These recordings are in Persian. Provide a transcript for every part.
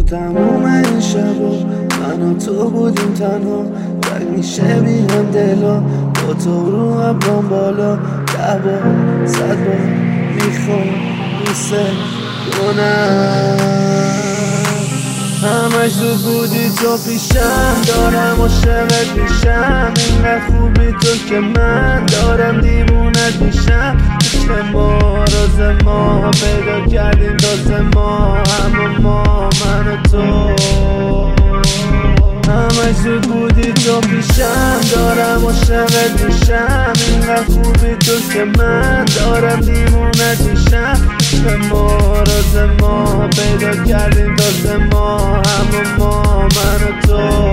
تموم این شبا من و تو بودیم تنها، تنگ میشه بیهم دلا با تو رو ابرام بالا. 10 بار 100 بار میخوام دوست کنم، همش تو بودی تو پیشم، دارم عاشقت میشم. اینقدر خوبی تو که من دارم دیوونت میشم. عشق ما راز ما پیدا کردیم تازه ما، همه ما من و تو. همش تو بودی تو پیشم، دارم عاشقت میشم. اینقدر خوبی تو که من دارم دیوونت میشم. عشق ما راز ما پیدا کردیم تازه ما، همه ما من و تو.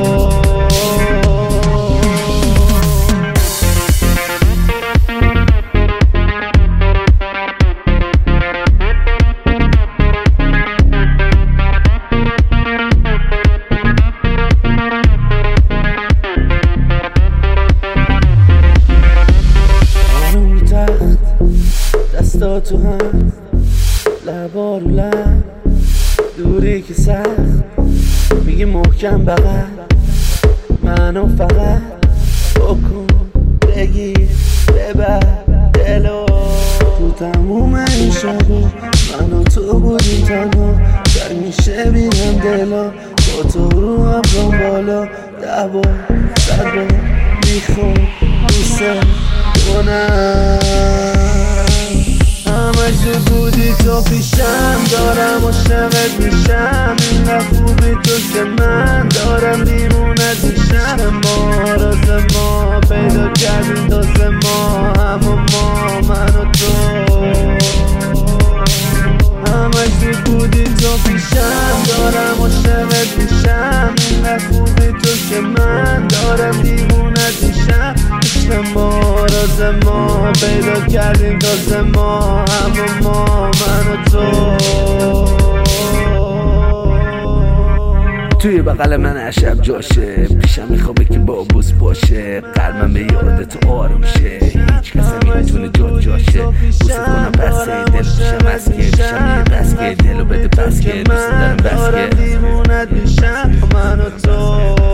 دستا تو هم لبا رو لب، دوری که سخت میگه محکم بغل منو فقط بکن بگیر ببر دلو. تو تموم این شبا من و تو بودیم تنها، تنگ میشه بیرم دلا با تو رو ابرام بالا. 10 بار 100 بار میخوام دوست کنم، همش تو بودی تو پیشم، دارم عاشقت میشم. اینقدر خوبی تو که من دارم دیوونت میشم. ما راز ما پیدا کردیم تازه ما، همه ما من و تو. همش تو بودی تو پیشم، دارم عاشقت میشم. اینقدر خوبی تو که من دارم دیوونت میشم. عشق ما راز ما پیدا کردیم تازه ما، همه ما من و تو. توی بغل من هر شب جاشه، پیشم میخوابه که بابوس باشه. قلبم به یادت آروم شه، هیچ کس نمیتونه جاشه. بوسه کنم بسه دل پیشم از که پیشم یه بس که دلو بده بس که دوست دارم بس که دیوونت میشم من و تو.